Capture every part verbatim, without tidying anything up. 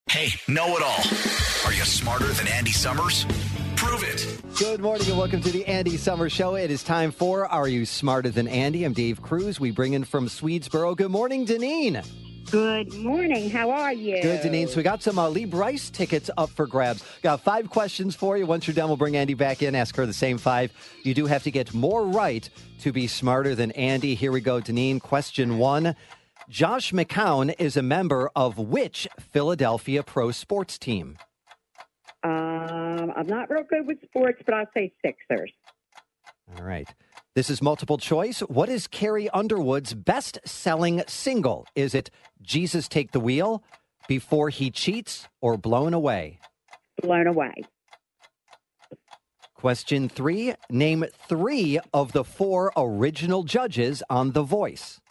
Hey, know-it-all. Are you smarter than Andy Summers? Prove it. Good morning and welcome to the Andy Summers Show. It is time for Are You Smarter Than Andy? I'm Dave Cruz. We bring in from Swedesboro. Good morning, Deneen. Good morning. How are you? Good, Deneen. So we got some uh, Lee Bryce tickets up for grabs. Got five questions for you. Once you're done, we'll bring Andy back in, ask her the same five. You do have to get more right to be smarter than Andy. Here we go, Deneen. Question one. Josh McCown is a member of which Philadelphia pro sports team? Um, I'm not real good with sports, but I'll say Sixers. All right. This is multiple choice. What is Carrie Underwood's best-selling single? Is it Jesus Take the Wheel, Before He Cheats, or Blown Away? Blown Away. Question three. Name three of the four original judges on The Voice.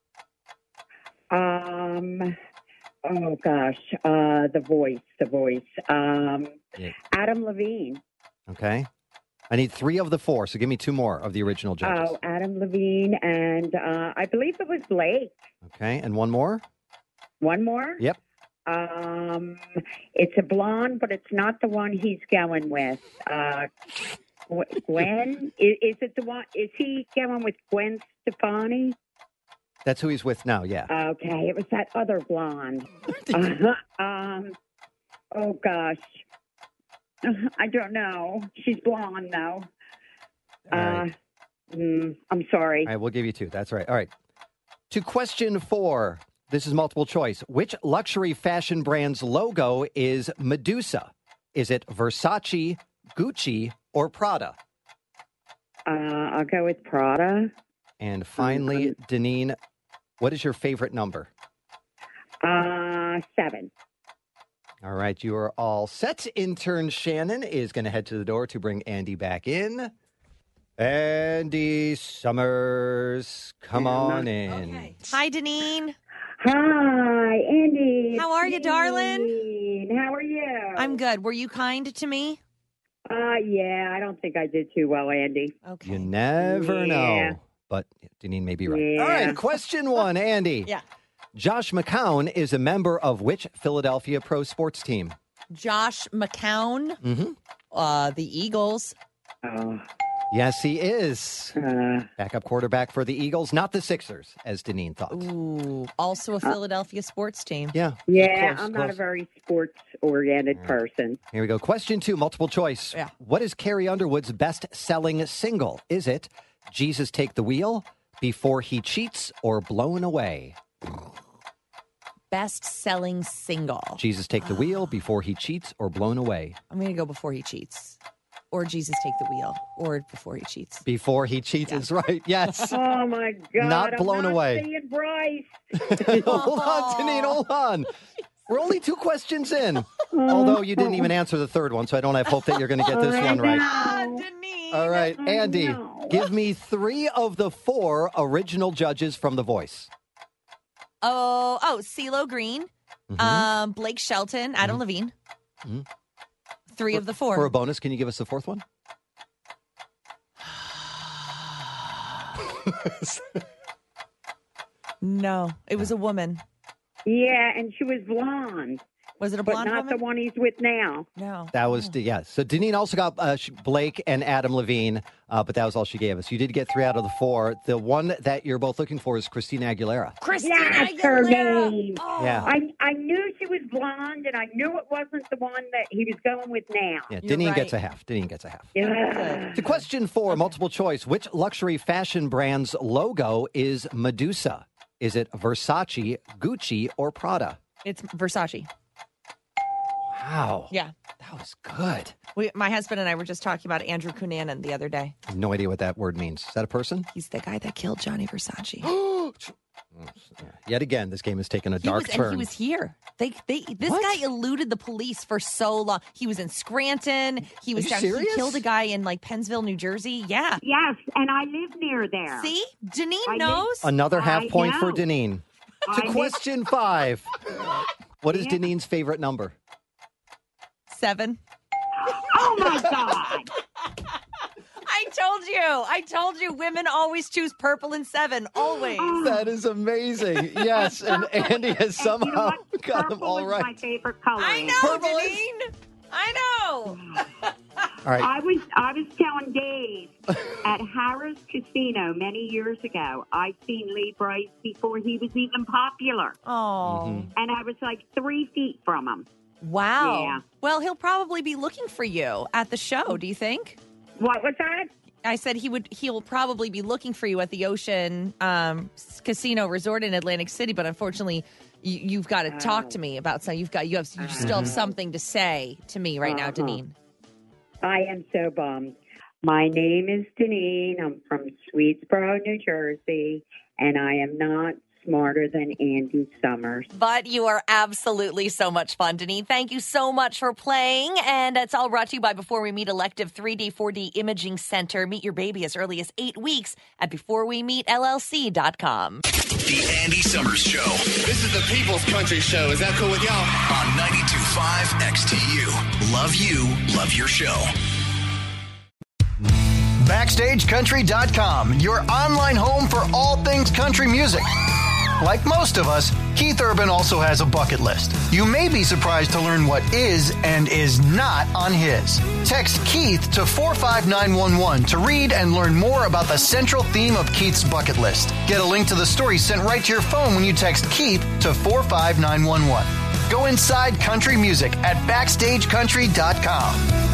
Um, oh gosh, uh, The Voice, The Voice. Um, Yeah. Adam Levine. Okay. I need three of the four, so give me two more of the original judges. Oh, Adam Levine, and uh, I believe it was Blake. Okay, and one more? One more? Yep. Um, it's a blonde, but it's not the one he's going with. Uh, Gw- Gwen? is, is it the one? Is he going with Gwen Stefani? That's who he's with now, yeah. Okay, it was that other blonde. uh, um, oh gosh, I don't know. She's blonde though. All Uh, right. mm, I'm sorry. All right, we'll give you two. That's right. All right. To question four, this is multiple choice. Which luxury fashion brand's logo is Medusa? Is it Versace, Gucci, or Prada? Uh, I'll go with Prada. And finally, Deneen, what is your favorite number? Uh, seven. All right, you are all set. Intern Shannon is going to head to the door to bring Andy back in. Andy Summers, come on in. Okay. Hi, Deneen. Hi, Andy. How are you, darling? Janine. How are you? I'm good. Were you kind to me? Uh, yeah, I don't think I did too well, Andy. Okay. You never Yeah. know. But Deneen may be right. Yeah. All right, question one, Andy. Yeah. Josh McCown is a member of which Philadelphia pro sports team? Josh McCown, Mm-hmm. uh, the Eagles. Oh, Yes, he is. uh, Backup quarterback for the Eagles, not the Sixers, as Deneen thought. Ooh, also a Philadelphia sports team. Yeah. yeah, close, I'm not a close. very sports-oriented All right. person. Here we go. Question two, multiple choice. Yeah. What is Carrie Underwood's best-selling single? Is it Jesus Take the Wheel, Before He Cheats, or Blown Away? Best selling single. Jesus Take the Wheel, Before He Cheats, or Blown Away? I'm going to go Before He Cheats. Or Jesus Take the Wheel. Or Before He Cheats. Before He Cheats is right. Yes. Oh my God! Not I'm blown not away. Seeing Bryce. Hold on, Deneen, hold on. We're only two questions in. Although you didn't even answer the third one, so I don't have hope that you're going to get this one right. Ah, Deneen. All right, Oh, Andy, no. give me three of the four original judges from The Voice. Oh, oh, CeeLo Green, Mhm. um, Blake Shelton, Adam Levine. Mhm. Three of the four. For a bonus, can you give us the fourth one? No, it was a woman. Yeah, and she was blonde, Was it a but blonde not woman? the one he's with now. No. That was, the, yeah. So Deneen also got uh, sh- Blake and Adam Levine, uh, but that was all she gave us. You did get three out of the four. The one that you're both looking for is Christina Aguilera. Christina That's her Aguilera. name. Oh. Yeah. I I knew she was blonde, and I knew it wasn't the one that he was going with now. Yeah, You're Deneen right. gets a half. Deneen gets a half. Yeah. To question four, multiple choice. Which luxury fashion brand's logo is Medusa? Is it Versace, Gucci, or Prada? It's Versace. Wow. Yeah. That was good. We, my husband and I were just talking about Andrew Cunanan the other day. I have no idea what that word means. Is that a person? He's the guy that killed Johnny Versace. Yet again, this game has taken a He dark was, turn. and he was here. They, they, this What? guy eluded the police for so long. He was in Scranton. He was you down. serious? He killed a guy in like Pennsville, New Jersey. Yeah. Yes, and I live near there. See, Janine I did- knows. Another half I point for know. Deneen. I To live- question five. What is Yeah. Deneen's favorite number? Seven. Oh my God! I told you. I told you women always choose purple and seven. Always. That is amazing. Yes, and Andy has somehow you know what? got Purple them all is right. my favorite color. I know, Purple is- Janine. I know. All right. I was I was telling Dave at Harrah's Casino many years ago. I'd seen Lee Bryce before he was even popular, Oh. Mm-hmm. and I was like three feet from him. Wow. Yeah. Well, he'll probably be looking for you at the show, do you think? What was that? I said he would. He'll probably be looking for you at the Ocean um, Casino Resort in Atlantic City, but unfortunately, you, you've got to talk to me about something. You've got you have you still have something to say to me right now, Uh-huh. Deneen. I am so bummed. My name is Deneen. I'm from Swedesboro, New Jersey, and I am not smarter than Andy Summers. But you are absolutely so much fun, Deneen. Thank you so much for playing. And it's all brought to you by Before We Meet Elective three D, four D Imaging Center. Meet your baby as early as eight weeks at before we meet L L C dot com. The Andy Summers Show This is the People's Country Show. Is that cool with y'all? on ninety-two point five X T U. Love you, love your show. Backstage Country dot com, your online home for all things country music. Like most of us, Keith Urban also has a bucket list. You may be surprised to learn what is and is not on his. Text Keith to four five nine one one to read and learn more about the central theme of Keith's bucket list. Get a link to the story sent right to your phone when you text Keith to four five nine one one. Go inside country music at Backstage Country dot com.